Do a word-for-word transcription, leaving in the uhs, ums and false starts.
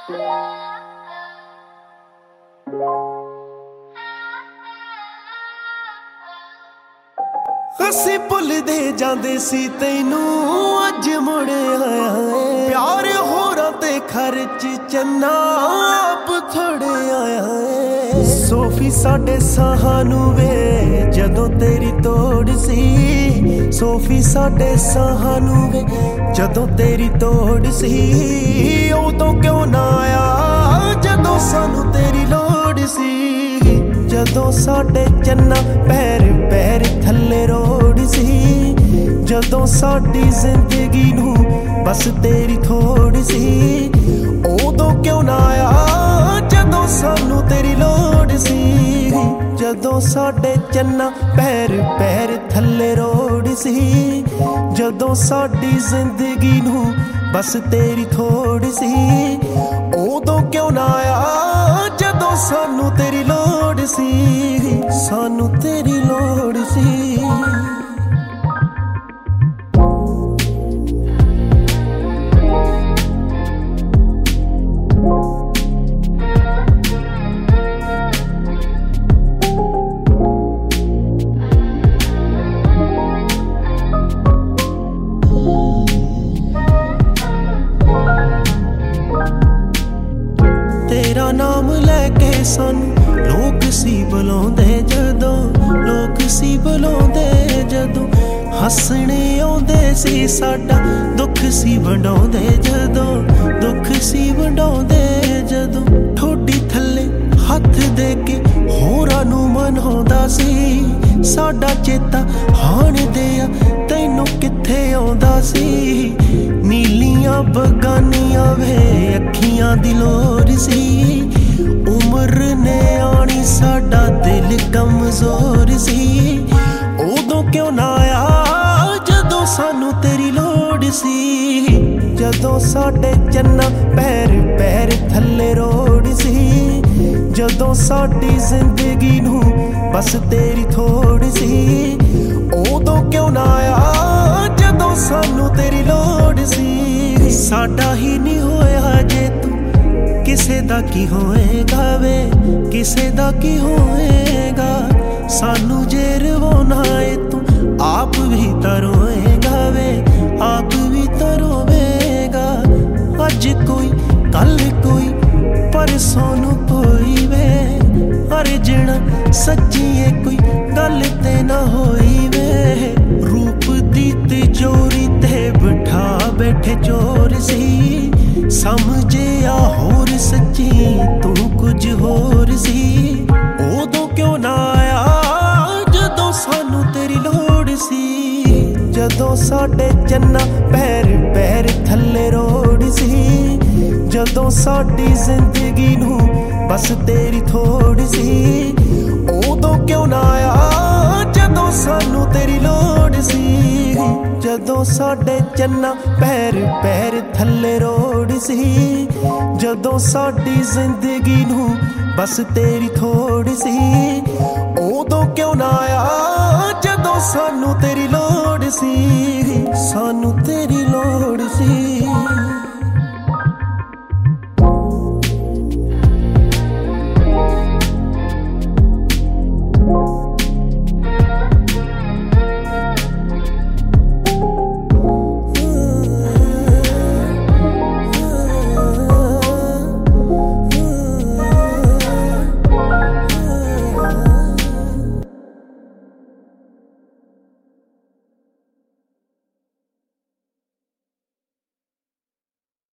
ਅਸੀਂ ਭੁੱਲਦੇ ਜਾਂਦੇ ਸੀ ਤੈਨੂੰ ਅੱਜ ਮੁੜ ਆਇਆ ਏ ਪਿਆਰ ਹੋਰਾਂ ਤੇ ਖਰਚ ਚੰਨਾ ਆਪ ਥੋੜੇ ਆਇਆ ਏ ਸੋਫੀ ਸਾਡੇ ਸਾਹਾਂ ਨੂੰ ਵੇ ਜਦੋਂ ਤੇਰੀ ਤੋੜ ਸੀ ਸੋਫੀ ਸਾਡੇ ਸਾਹਾਂ ਨੂੰ ਵੇ ਜਦੋਂ ਤੇਰੀ ਤੋੜ ਸੀ ਉਦੋਂ ਕਿਉਂ ਨਾ ਆਇਆ ਜਦੋਂ ਸਾਨੂੰ ਤੇਰੀ ਲੋੜ ਸੀ ਜਦੋਂ ਸਾਡੇ ਚੰਨਾ ਪੈਰ ਪੈਰ ਥੱਲੇ ਰੋੜ ਸੀ ਜਦੋਂ ਸਾਡੀ ਜ਼ਿੰਦਗੀ ਨੂੰ ਬਸ ਤੇਰੀ ਥੋੜ ਸੀ ਉਦੋਂ ਕਿਉਂ ਨਾ ਆਇਆ ਜਦੋਂ ਸਾਨੂੰ ਤੇਰੀ ਲੋੜ ਸੀ ਜਦੋਂ ਸਾਡੇ ਚੰਨਾ ਪੈਰ ਪੈਰ ਥੱਲੇ ਰੋੜ ਸੀ ਜਦੋਂ ਸਾਡੀ ਜ਼ਿੰਦਗੀ ਨੂੰ ਬਸ ਤੇਰੀ ਥੋੜ ਸੀ ਉਦੋਂ ਕਿਉਂ ਨਾ ਆਇਆ ਜਦੋਂ ਸਾਨੂੰ ਤੇਰੀ ਲੋੜ ਸੀ ਸਾਨੂੰ ਤੇਰੀ ਲੋੜ ਸੀ ਤੇਰਾ ਨਾਮ ਲੈ ਕੇ ਸਾਨੂੰ ਲੋਕ ਸੀ ਬੁਲਾਉਂਦੇ ਜਦੋਂ ਲੋਕ ਸੀ ਬੁਲਾਉਂਦੇ ਜਦੋਂ ਹੱਸਣੇ ਆਉਂਦੇ ਸੀ ਸਾਡਾ ਦੁੱਖ ਸੀ ਵੰਡਾਉਂਦੇ ਜਦੋਂ ਦੁੱਖ ਸੀ ਵੰਡਾਉਂਦੇ ਜਦੋਂ ਠੋਡੀ ਥੱਲੇ ਹੱਥ ਦੇ ਕੇ ਹੋਰਾਂ ਨੂੰ ਮਨਾਉਂਦਾ ਸੀ ਸਾਡਾ ਚੇਤਾ ਹਾਣ ਦੇ ਆ ਤੈਨੂੰ ਕਿੱਥੇ ਆਉਂਦਾ ਸੀ ਨੀਲੀਆਂ ਬਗਾਨੀਆਂ ਵੇ ਅੱਖੀਆਂ ਦੀ ਲੋਰ ਸੀ ਉਮਰ ਨੇ ਆਣੀ ਸਾਡਾ ਦਿਲ ਕਮਜ਼ੋਰ ਸੀ ਉਦੋਂ ਕਿਉਂ ਨਾ ਆਇਆ ਜਦੋਂ ਸਾਨੂੰ ਤੇਰੀ ਲੋੜ ਸੀ ਜਦੋਂ ਸਾਡੇ ਚੰਨਾ ਪੈਰ ਪੈਰ ਥੱਲੇ ਰੋੜ ਸੀ ਜਦੋਂ ਸਾਡੀ ਜ਼ਿੰਦਗੀ ਨੂੰ ਬਸ ਤੇਰੀ ਥੋੜ ਸੀ ਉਦੋਂ ਕਿਉਂ ਨਾ ਆਇਆ ਜਦੋਂ ਸਾਨੂੰ ਤੇਰੀ ਲੋੜ ਸੀ ਸਾਡਾ ਹੀ ਨਹੀਂ ਹੋਇਆ ਜੇ ਤੂੰ ਕਿਸੇ ਦਾ ਕੀ ਹੋਏਗਾ ਵੇ ਕਿਸੇ ਦਾ ਕੀ ਹੋਏਗਾ ਸਾਨੂੰ ਜੇ ਰਵਾਉਣਾ ਏ ਤੂੰ ਆਪ ਵੀ ਤਾਂ ਰੋਏਗਾ ਵੇ ਆਪ ਵੀ ਤਾਂ ਰੋਵੇਗਾ ਅੱਜ ਕੋਈ ਕੱਲ ਕੋਈ ਪਰਸੋਂ ਨੂੰ ਕੋਈ ਵੇ ਅਰਜਣਾ ਸੱਚੀਏ ਕੋਈ ਗੱਲ ਤੇ ਨਾ ਹੋਈ ਵੇ ਰੂਪ ਦੀ ਤਿਜੋਰੀ ਤੇ ਬਿਠਾ ਬੈਠੇ ਚੋਰ ਸੀ ਸਮਝਿਆ ਹੋਰ ਸੱਚੀ ਤੂੰ ਕੁਝ ਹੋਰ ਸੀ ਉਦੋਂ ਕਿਉਂ ਨਾ ਆਇਆ ਜਦੋਂ ਸਾਨੂੰ ਤੇਰੀ ਲੋੜ ਸੀ ਜਦੋਂ ਸਾਡੇ ਚੰਨਾ ਪੈਰ ਪੈਰ ਥੱਲੇ ਰੋੜ ਸੀ ਜਦੋਂ ਸਾਡੀ ਜ਼ਿੰਦਗੀ ਨੂੰ ਬਸ ਤੇਰੀ ਥੋੜ ਸੀ ਉਦੋਂ ਕਿਉਂ ਨਾ ਆਇਆ ਜਦੋਂ ਸਾਨੂੰ ਤੇਰੀ ਲੋੜ ਸੀ ਜਦੋਂ ਸਾਡੇ ਚੰਨਾ ਪੈਰ ਪੈਰ ਥੱਲੇ ਰੋੜ ਸੀ ਜਦੋਂ ਸਾਡੀ ਜ਼ਿੰਦਗੀ ਨੂੰ ਬਸ ਤੇਰੀ ਥੋੜ ਸੀ ਉਦੋਂ ਕਿਉਂ ਨਾ ਆਇਆ ਜਦੋਂ ਸਾਨੂੰ ਤੇਰੀ ਲੋੜ ਸੀ ਸਾਨੂੰ ਤੇਰੀ ਲੋੜ ਸੀ